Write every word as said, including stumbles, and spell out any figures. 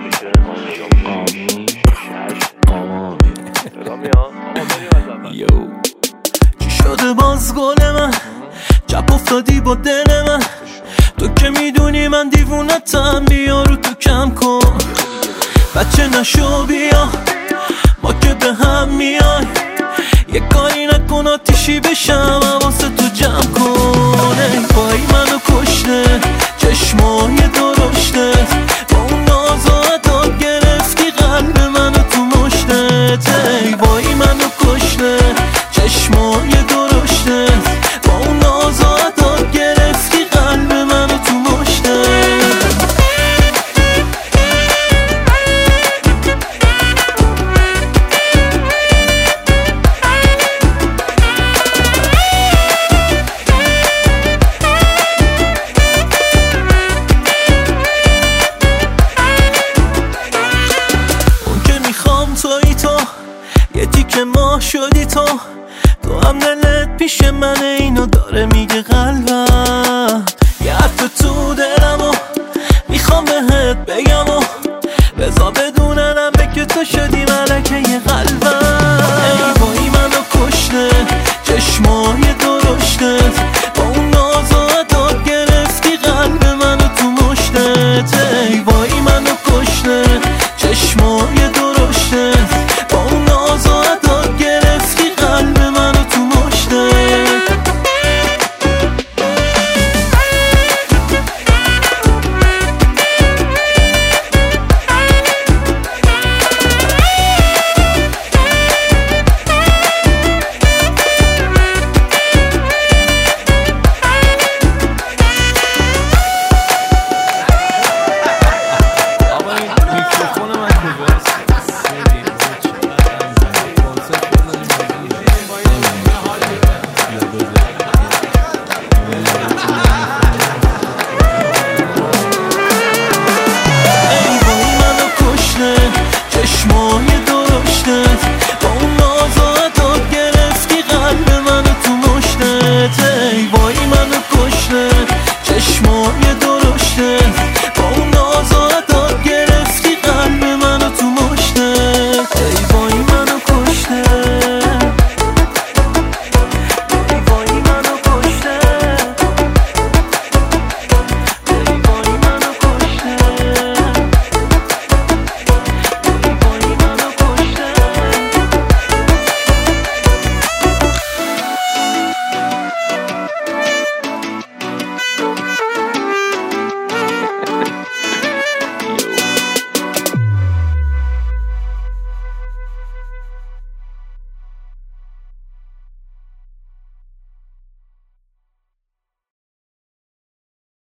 چی شده باز گل من چپ افتادی با دل من تو که میدونی من دیوونتم بیا رو تو کم کن بچه نشو بیا ما که به هم میای یه کاری نکن آتیشی بشم واسه تو جمع کن ای وای منو کشته چشمای درشته با اون ناز و عداد گرفتی قلب منو تو مشتت ای وای منو کشته چشمای درشته با اون ناز و عداد گرفتی قلب منو تو مشتت توی تو یه تیکه ما شدی تو تو هم دلت پیش من اینو داره میگه قلبم یه حرف تو